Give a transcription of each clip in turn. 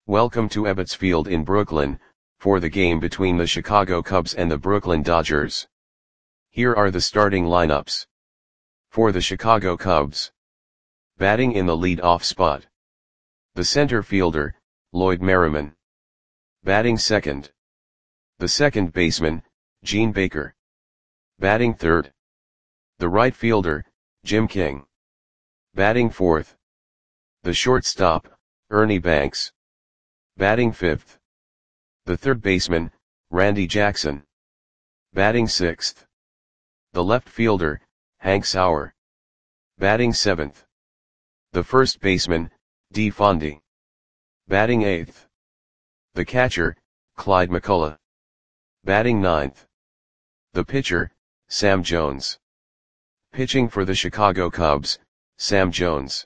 Welcome to Ebbets Field in Brooklyn, for the game between the Chicago Cubs and the Brooklyn Dodgers. Here are the starting lineups. For the Chicago Cubs. Batting in the lead-off spot. The center fielder, Lloyd Merriman. Batting second. The second baseman, Gene Baker. Batting third. The right fielder, Jim King. Batting fourth. The shortstop, Ernie Banks. Batting fifth. The third baseman, Randy Jackson. Batting sixth. The left fielder, Hank Sauer. Batting seventh. The first baseman, Dee Fondy. Batting eighth. The catcher, Clyde McCullough. Batting ninth. The pitcher, Sam Jones. Pitching for the Chicago Cubs, Sam Jones.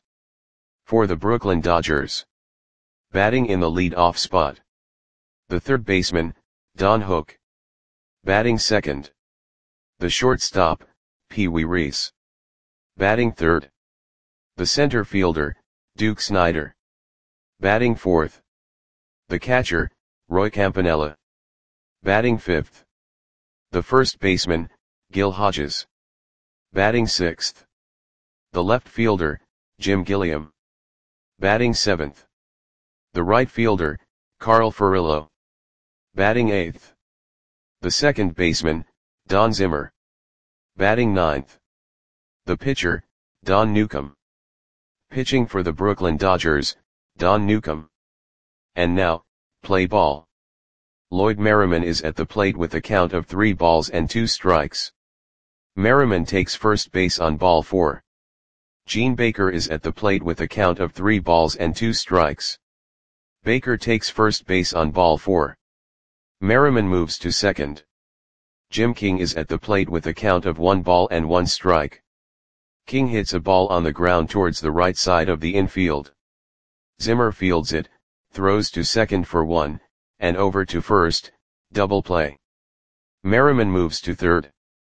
For the Brooklyn Dodgers. Batting in the lead-off spot. The third baseman, Don Hook. Batting second. The shortstop, Pee Wee Reese. Batting third. The center fielder, Duke Snider. Batting fourth. The catcher, Roy Campanella. Batting fifth. The first baseman, Gil Hodges. Batting sixth. The left fielder, Jim Gilliam. Batting seventh. The right fielder, Carl Furillo. Batting eighth. The second baseman, Don Zimmer. Batting ninth. The pitcher, Don Newcombe. Pitching for the Brooklyn Dodgers, Don Newcombe. And now, play ball. Lloyd Merriman is at the plate with a count of 3 balls and 2 strikes. Merriman takes first base on ball 4. Gene Baker is at the plate with a count of 3 balls and 2 strikes. Baker takes first base on ball 4. Merriman moves to second. Jim King is at the plate with a count of 1 ball and 1 strike. King hits a ball on the ground towards the right side of the infield. Zimmer fields it, throws to second for 1, and over to first, double play. Merriman moves to third.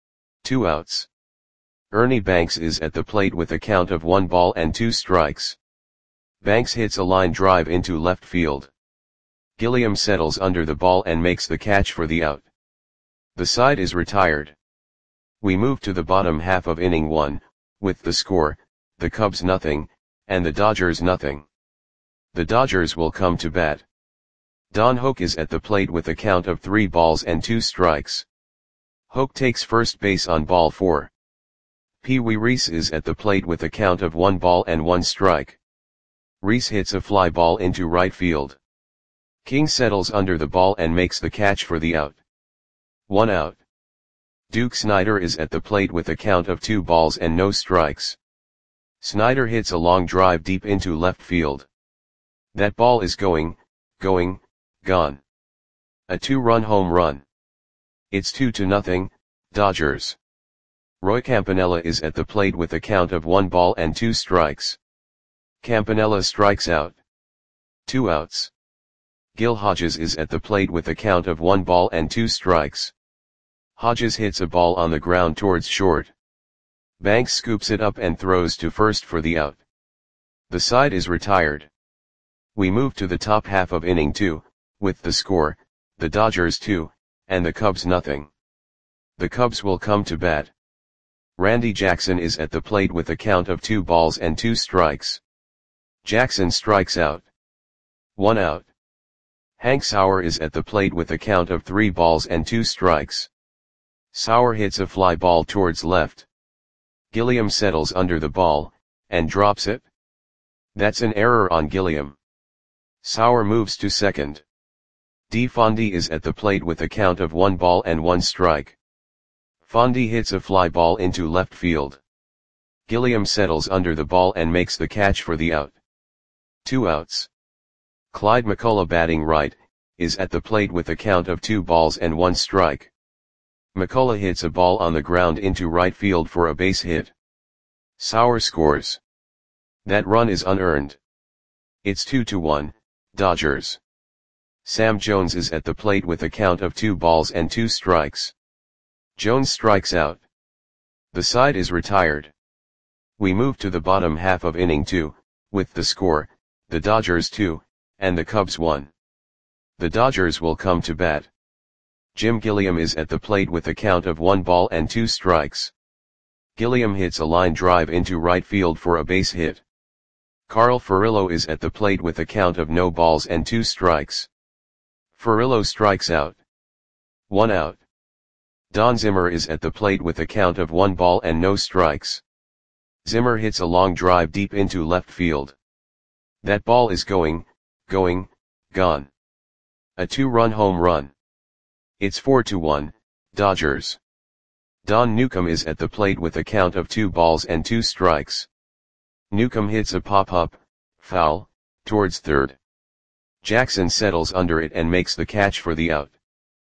2 outs. Ernie Banks is at the plate with a count of 1 ball and 2 strikes. Banks hits a line drive into left field. Gilliam settles under the ball and makes the catch for the out. The side is retired. We move to the bottom half of inning 1, with the score, the Cubs nothing, and the Dodgers nothing. The Dodgers will come to bat. Don Hook is at the plate with a count of 3 balls and 2 strikes. Hook takes first base on ball 4. Pee Wee Reese is at the plate with a count of 1 ball and 1 strike. Reese hits a fly ball into right field. King settles under the ball and makes the catch for the out. 1 out. Duke Snider is at the plate with a count of 2 balls and no strikes. Snider hits a long drive deep into left field. That ball is gone. A 2-run home run. It's 2-0, Dodgers. Roy Campanella is at the plate with a count of 1 ball and 2 strikes. Campanella strikes out. 2 outs. Gil Hodges is at the plate with a count of 1 ball and 2 strikes. Hodges hits a ball on the ground towards short. Banks scoops it up and throws to first for the out. The side is retired. We move to the top half of inning 2, with the score, the Dodgers 2, and the Cubs nothing. The Cubs will come to bat. Randy Jackson is at the plate with a count of 2 balls and 2 strikes. Jackson strikes out. 1 out. Hank Sauer is at the plate with a count of 3 balls and 2 strikes. Sauer hits a fly ball towards left. Gilliam settles under the ball, and drops it. That's an error on Gilliam. Sauer moves to second. Dee Fondy is at the plate with a count of 1 ball and 1 strike. Fondy hits a fly ball into left field. Gilliam settles under the ball and makes the catch for the out. 2 outs. Clyde McCullough batting right, is at the plate with a count of 2 balls and 1 strike. McCullough hits a ball on the ground into right field for a base hit. Sauer scores. That run is unearned. It's 2-1, Dodgers. Sam Jones is at the plate with a count of 2 balls and 2 strikes. Jones strikes out. The side is retired. We move to the bottom half of inning 2, with the score, the Dodgers 2, and the Cubs 1. The Dodgers will come to bat. Jim Gilliam is at the plate with a count of 1 ball and 2 strikes. Gilliam hits a line drive into right field for a base hit. Carl Furillo is at the plate with a count of no balls and 2 strikes. Furillo strikes out. 1 out. Don Zimmer is at the plate with a count of 1 ball and no strikes. Zimmer hits a long drive deep into left field. That ball is gone. A 2-run home run. It's 4-1, Dodgers. Don Newcombe is at the plate with a count of 2 balls and 2 strikes. Newcombe hits a pop-up, foul, towards third. Jackson settles under it and makes the catch for the out.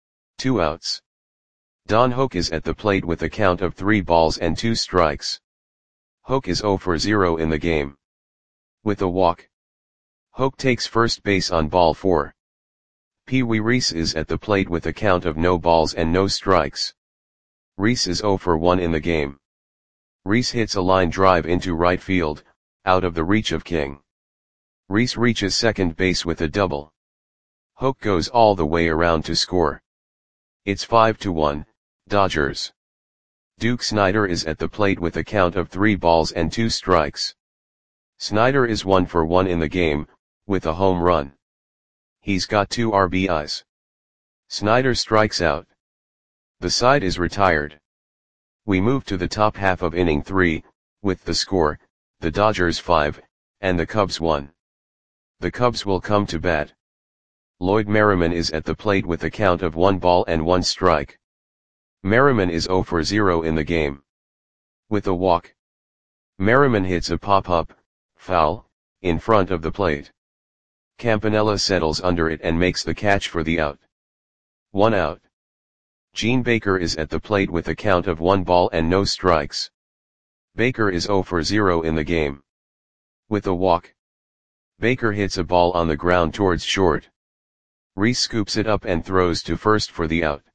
2 outs. Don Hoak is at the plate with a count of 3 balls and 2 strikes. Hoak is 0 for 0 in the game. With a walk. Hoak takes first base on ball 4. Pee Wee Reese is at the plate with a count of no balls and no strikes. Reese is 0 for 1 in the game. Reese hits a line drive into right field, out of the reach of King. Reese reaches second base with a double. Hoak goes all the way around to score. It's 5-1, Dodgers. Duke Snider is at the plate with a count of 3 balls and 2 strikes. Snider is 1 for 1 in the game, with a home run. He's got 2 RBIs. Snider strikes out. The side is retired. We move to the top half of inning 3, with the score, the Dodgers 5, and the Cubs 1. The Cubs will come to bat. Lloyd Merriman is at the plate with a count of 1 ball and 1 strike. Merriman is 0 for 0 in the game. With a walk. Merriman hits a pop-up, foul, in front of the plate. Campanella settles under it and makes the catch for the out. 1 out. Gene Baker is at the plate with a count of 1 ball and no strikes. Baker is 0 for 0 in the game. With a walk. Baker hits a ball on the ground towards short. Reese scoops it up and throws to first for the out.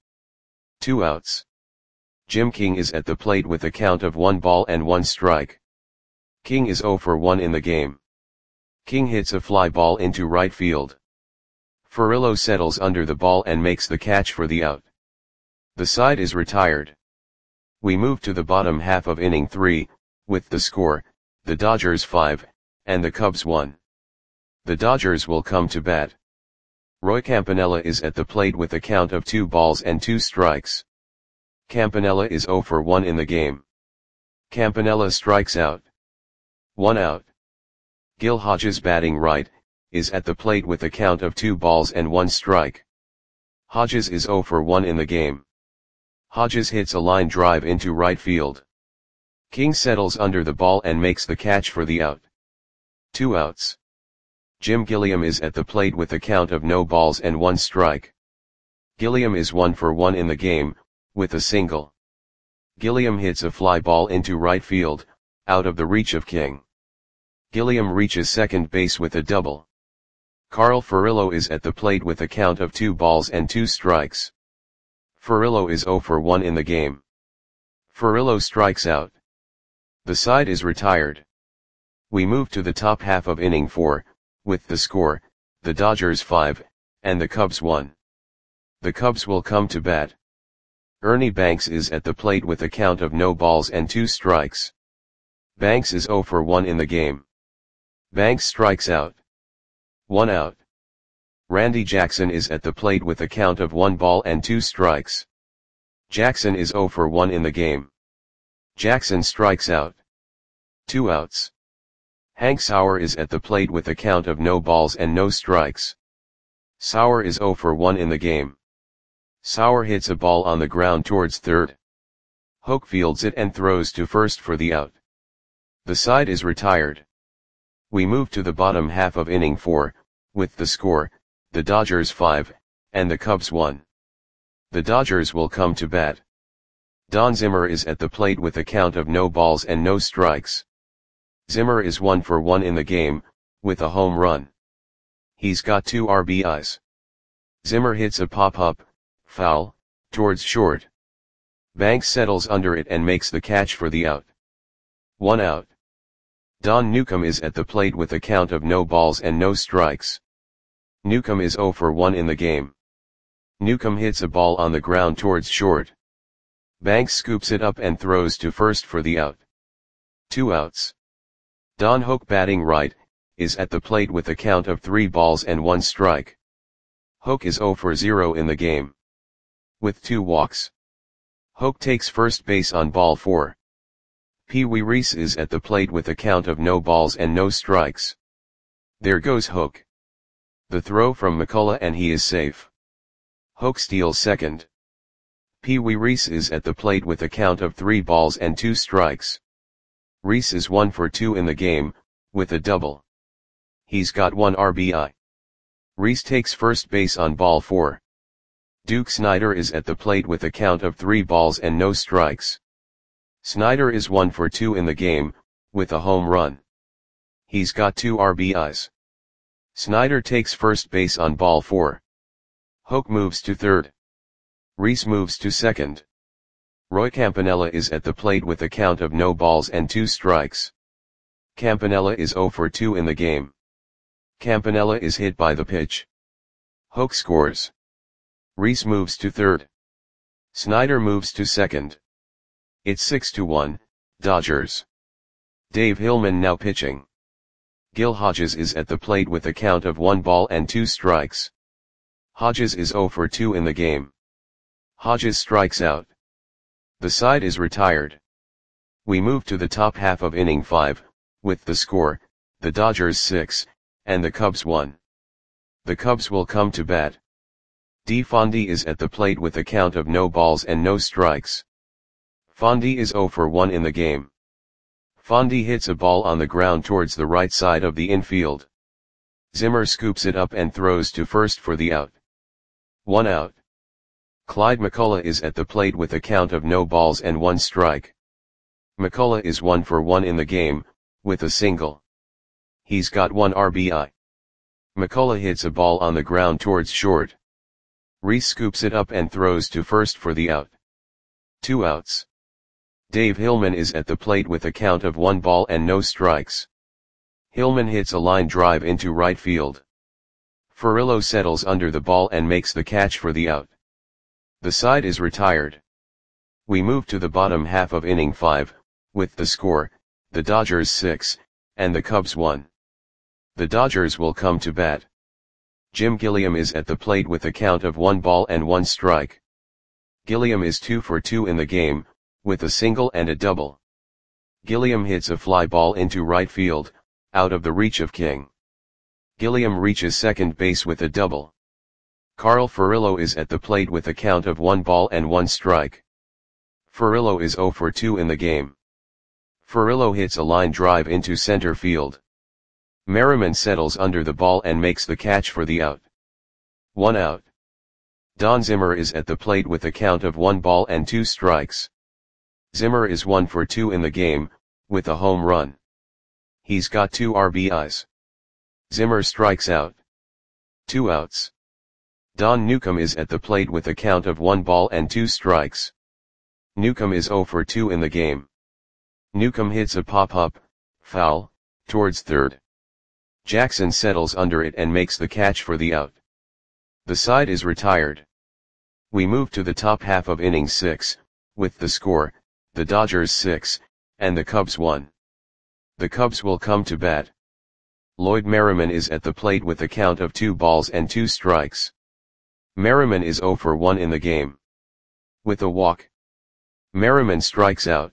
2 outs. Jim King is at the plate with a count of 1 ball and 1 strike. King is 0 for 1 in the game. King hits a fly ball into right field. Furillo settles under the ball and makes the catch for the out. The side is retired. We move to the bottom half of inning 3, with the score, the Dodgers 5, and the Cubs 1. The Dodgers will come to bat. Roy Campanella is at the plate with a count of 2 balls and 2 strikes. Campanella is 0 for 1 in the game. Campanella strikes out. 1 out. Gil Hodges, batting right, is at the plate with a count of 2 balls and 1 strike. Hodges is 0 for 1 in the game. Hodges hits a line drive into right field. King settles under the ball and makes the catch for the out. 2 outs. Jim Gilliam is at the plate with a count of no balls and 1 strike. Gilliam is 1 for 1 in the game, with a single. Gilliam hits a fly ball into right field, out of the reach of King. Gilliam reaches second base with a double. Carl Furillo is at the plate with a count of 2 balls and 2 strikes. Furillo is 0 for 1 in the game. Furillo strikes out. The side is retired. We move to the top half of inning 4, with the score, the Dodgers 5, and the Cubs 1. The Cubs will come to bat. Ernie Banks is at the plate with a count of no balls and 2 strikes. Banks is 0 for 1 in the game. Banks strikes out. 1 out. Randy Jackson is at the plate with a count of 1 ball and 2 strikes. Jackson is 0 for 1 in the game. Jackson strikes out. 2 outs. Hank Sauer is at the plate with a count of no balls and no strikes. Sauer is 0 for 1 in the game. Sauer hits a ball on the ground towards third. Hoak fields it and throws to first for the out. The side is retired. We move to the bottom half of inning 4, with the score, the Dodgers 5, and the Cubs 1. The Dodgers will come to bat. Don Zimmer is at the plate with a count of no balls and no strikes. Zimmer is 1 for 1 in the game, with a home run. He's got 2 RBIs. Zimmer hits a pop-up, foul, towards short. Banks settles under it and makes the catch for the out. 1 out. Don Newcombe is at the plate with a count of no balls and no strikes. Newcomb is 0 for 1 in the game. Newcomb hits a ball on the ground towards short. Banks scoops it up and throws to first for the out. 2 outs. Don Hoak, batting right, is at the plate with a count of 3 balls and 1 strike. Hoak is 0 for 0 in the game. With 2 walks. Hoak takes first base on ball 4. Pee Wee Reese is at the plate with a count of no balls and no strikes. There goes Hoak. The throw from McCullough and he is safe. Hoak steals second. Pee Wee Reese is at the plate with a count of 3 balls and 2 strikes. Reese is 1 for 2 in the game, with a double. He's got 1 RBI. Reese takes first base on ball 4. Duke Snider is at the plate with a count of 3 balls and no strikes. Snider is 1 for 2 in the game, with a home run. He's got 2 RBIs. Snider takes first base on ball 4. Hoak moves to third. Reese moves to second. Roy Campanella is at the plate with a count of no balls and 2 strikes. Campanella is 0 for 2 in the game. Campanella is hit by the pitch. Hoak scores. Reese moves to third. Snider moves to second. It's 6-1, Dodgers. Dave Hillman now pitching. Gil Hodges is at the plate with a count of 1 ball and 2 strikes. Hodges is 0 for 2 in the game. Hodges strikes out. The side is retired. We move to the top half of inning 5, with the score, the Dodgers 6, and the Cubs 1. The Cubs will come to bat. D. Fondy is at the plate with a count of no balls and no strikes. Fondy is 0 for 1 in the game. Fondy hits a ball on the ground towards the right side of the infield. Zimmer scoops it up and throws to first for the out. 1 out. Clyde McCullough is at the plate with a count of no balls and 1 strike. McCullough is 1 for 1 in the game, with a single. He's got 1 RBI. McCullough hits a ball on the ground towards short. Reese scoops it up and throws to first for the out. 2 outs. Dave Hillman is at the plate with a count of 1 ball and no strikes. Hillman hits a line drive into right field. Furillo settles under the ball and makes the catch for the out. The side is retired. We move to the bottom half of inning 5, with the score, the Dodgers 6, and the Cubs 1. The Dodgers will come to bat. Jim Gilliam is at the plate with a count of 1 ball and 1 strike. Gilliam is 2 for 2 in the game, with a single and a double. Gilliam hits a fly ball into right field, out of the reach of King. Gilliam reaches second base with a double. Carl Furillo is at the plate with a count of 1 ball and 1 strike. Furillo is 0 for 2 in the game. Furillo hits a line drive into center field. Merriman settles under the ball and makes the catch for the out. 1 out. Don Zimmer is at the plate with a count of 1 ball and 2 strikes. Zimmer is 1 for 2 in the game, with a home run. He's got 2 RBIs. Zimmer strikes out. 2 outs. Don Newcomb is at the plate with a count of 1 ball and 2 strikes. Newcomb is 0 for 2 in the game. Newcomb hits a pop-up, foul, towards third. Jackson settles under it and makes the catch for the out. The side is retired. We move to the top half of inning 6, with the score, the Dodgers 6, and the Cubs 1. The Cubs will come to bat. Lloyd Merriman is at the plate with a count of 2 balls and 2 strikes. Merriman is 0 for 1 in the game. With a walk. Merriman strikes out.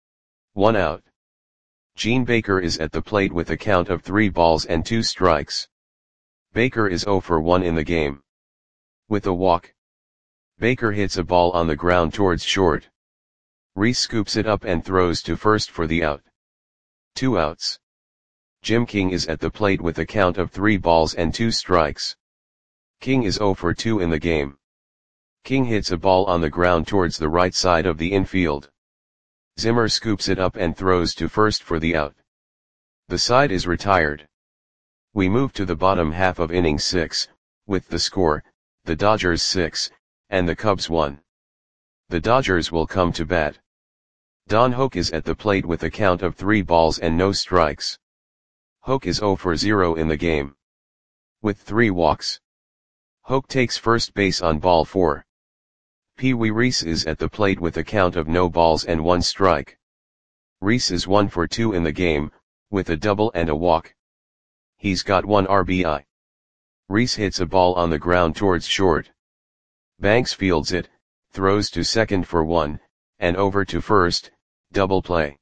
1 out. Gene Baker is at the plate with a count of 3 balls and 2 strikes. Baker is 0 for 1 in the game. With a walk. Baker hits a ball on the ground towards short. Reese scoops it up and throws to first for the out. 2 outs. Jim King is at the plate with a count of 3 balls and 2 strikes. King is 0 for 2 in the game. King hits a ball on the ground towards the right side of the infield. Zimmer scoops it up and throws to first for the out. The side is retired. We move to the bottom half of inning 6, with the score, the Dodgers 6, and the Cubs 1. The Dodgers will come to bat. Don Hoak is at the plate with a count of 3 balls and no strikes. Hoak is 0 for 0 in the game. with 3 walks. Hoke takes first base on ball 4. Pee Wee Reese is at the plate with a count of no balls and 1 strike. Reese is 1 for 2 in the game, with a double and a walk. He's got 1 RBI. Reese hits a ball on the ground towards short. Banks fields it, throws to second for 1, and over to first, double play.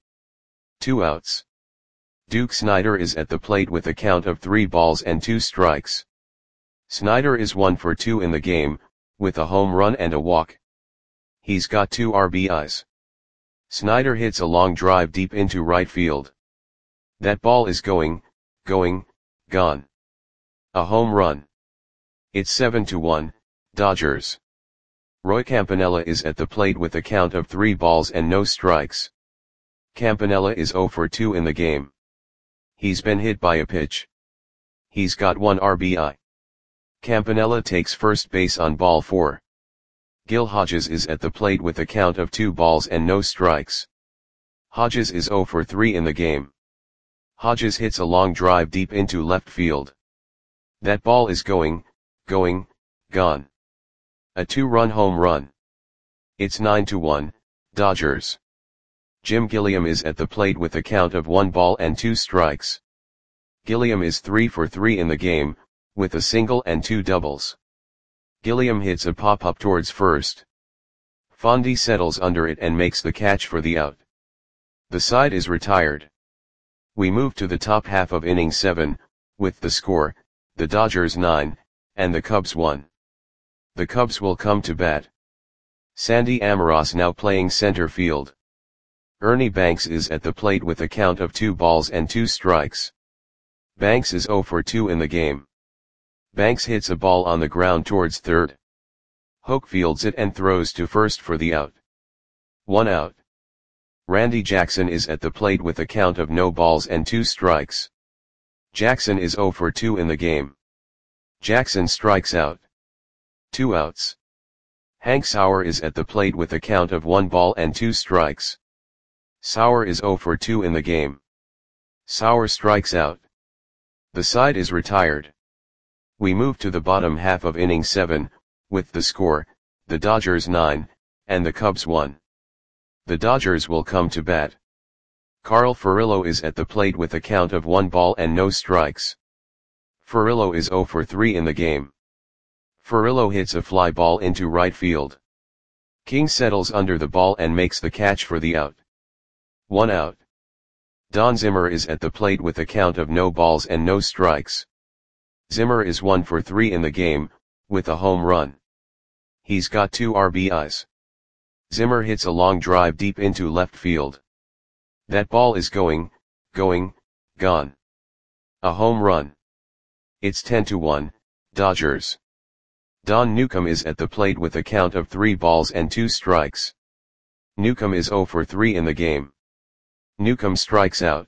2 outs. Duke Snider is at the plate with a count of 3 balls and 2 strikes. Snider is 1 for 2 in the game, with a home run and a walk. He's got 2 RBIs. Snider hits a long drive deep into right field. That ball is going, gone. A home run. It's 7-1, Dodgers. Roy Campanella is at the plate with a count of 3 balls and no strikes. Campanella is 0 for 2 in the game. He's been hit by a pitch. He's got 1 RBI. Campanella takes first base on ball 4. Gil Hodges is at the plate with a count of 2 balls and no strikes. Hodges is 0 for 3 in the game. Hodges hits a long drive deep into left field. That ball is going, gone. A 2-run home run. It's 9-1, Dodgers. Jim Gilliam is at the plate with a count of 1 ball and 2 strikes. Gilliam is 3 for 3 in the game, with a single and 2 doubles. Gilliam hits a pop-up towards first. Fondy settles under it and makes the catch for the out. The side is retired. We move to the top half of inning 7, with the score, the Dodgers 9, and the Cubs 1. The Cubs will come to bat. Sandy Amoros now playing center field. Ernie Banks is at the plate with a count of 2 balls and 2 strikes. Banks is 0 for 2 in the game. Banks hits a ball on the ground towards third. Hoke fields it and throws to first for the out. 1 out. Randy Jackson is at the plate with a count of no balls and 2 strikes. Jackson is 0 for 2 in the game. Jackson strikes out. 2 outs. Hank Sauer is at the plate with a count of 1 ball and 2 strikes. Sauer is 0 for 2 in the game. Sauer strikes out. The side is retired. We move to the bottom half of inning 7, with the score, the Dodgers 9, and the Cubs 1. The Dodgers will come to bat. Carl Furillo is at the plate with a count of 1 ball and no strikes. Furillo is 0 for 3 in the game. Furillo hits a fly ball into right field. King settles under the ball and makes the catch for the out. 1 out. Don Zimmer is at the plate with a count of no balls and no strikes. Zimmer is 1 for 3 in the game, with a home run. He's got 2 RBIs. Zimmer hits a long drive deep into left field. That ball is going, gone. A home run. It's 10-1, Dodgers. Don Newcomb is at the plate with a count of 3 balls and 2 strikes. Newcomb is 0 for 3 in the game. Newcomb strikes out.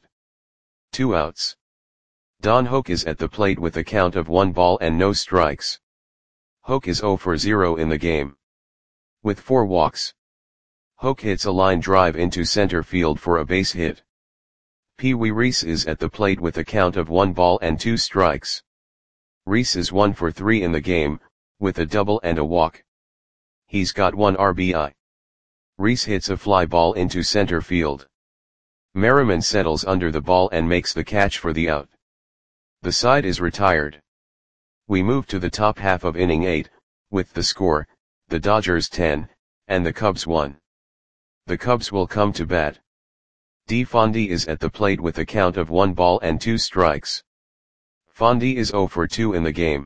2 outs. Don Hoke is at the plate with a count of 1 ball and no strikes. Hoke is 0 for 0 in the game. With 4 walks. Hoke hits a line drive into center field for a base hit. Pee Wee Reese is at the plate with a count of 1 ball and 2 strikes. Reese is 1 for 3 in the game, with a double and a walk. He's got 1 RBI. Reese hits a fly ball into center field. Merriman settles under the ball and makes the catch for the out. The side is retired. We move to the top half of inning 8, with the score, the Dodgers 10, and the Cubs 1. The Cubs will come to bat. D. Fondy is at the plate with a count of 1 ball and 2 strikes. Fondy is 0 for 2 in the game.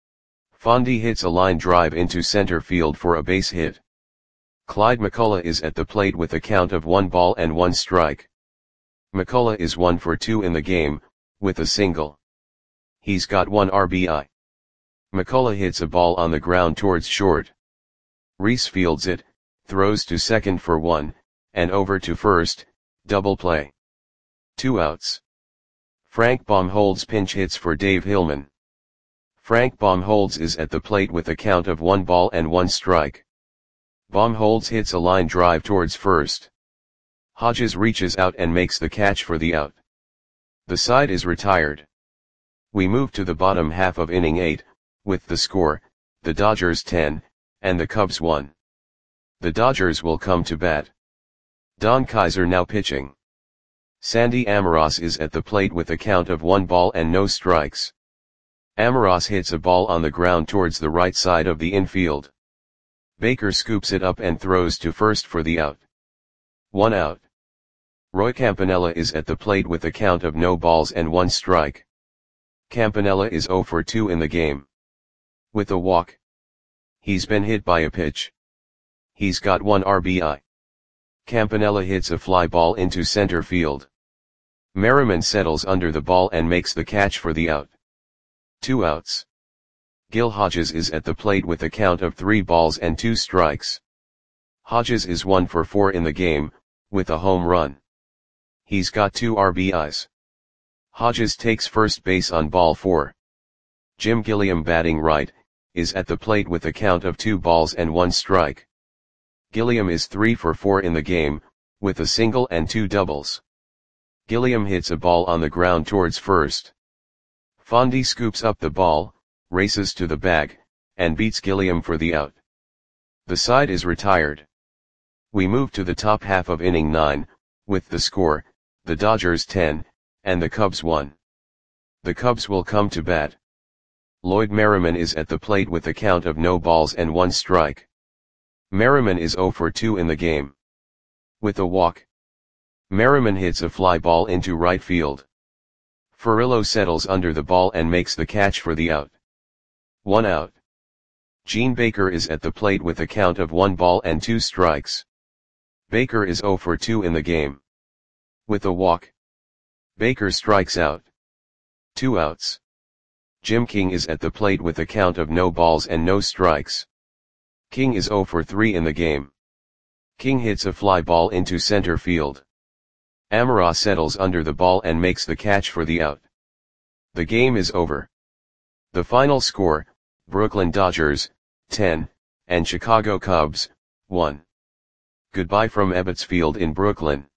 Fondy hits a line drive into center field for a base hit. Clyde McCullough is at the plate with a count of 1 ball and 1 strike. McCullough is 1 for 2 in the game, with a single. He's got 1 RBI. McCullough hits a ball on the ground towards short. Reese fields it, throws to second for 1, and over to first, double play. 2 outs. Frank Baumholz pinch hits for Dave Hillman. Frank Baumholz is at the plate with a count of 1 ball and 1 strike. Baumholz hits a line drive towards first. Hodges reaches out and makes the catch for the out. The side is retired. We move to the bottom half of inning 8, with the score, the Dodgers 10, and the Cubs 1. The Dodgers will come to bat. Don Kaiser now pitching. Sandy Amoros is at the plate with a count of 1 ball and no strikes. Amoros hits a ball on the ground towards the right side of the infield. Baker scoops it up and throws to first for the out. 1 out. Roy Campanella is at the plate with a count of no balls and 1 strike. Campanella is 0 for 2 in the game. With a walk. He's been hit by a pitch. He's got 1 RBI. Campanella hits a fly ball into center field. Merriman settles under the ball and makes the catch for the out. 2 outs. Gil Hodges is at the plate with a count of 3 balls and 2 strikes. Hodges is 1 for 4 in the game, with a home run. He's got 2 RBIs. Hodges takes first base on ball 4. Jim Gilliam, batting right, is at the plate with a count of 2 balls and 1 strike. Gilliam is 3 for 4 in the game, with a single and 2 doubles. Gilliam hits a ball on the ground towards first. Fondy scoops up the ball, races to the bag, and beats Gilliam for the out. The side is retired. We move to the top half of inning 9, with the score, the Dodgers 10, and the Cubs 1. The Cubs will come to bat. Lloyd Merriman is at the plate with a count of no balls and 1 strike. Merriman is 0 for 2 in the game. With a walk. Merriman hits a fly ball into right field. Furillo settles under the ball and makes the catch for the out. 1 out. Gene Baker is at the plate with a count of 1 ball and 2 strikes. Baker is 0 for 2 in the game. With a walk. Baker strikes out. 2 outs. Jim King is at the plate with a count of no balls and no strikes. King is 0 for 3 in the game. King hits a fly ball into center field. Amoros settles under the ball and makes the catch for the out. The game is over. The final score, Brooklyn Dodgers, 10, and Chicago Cubs, 1. Goodbye from Ebbets Field in Brooklyn.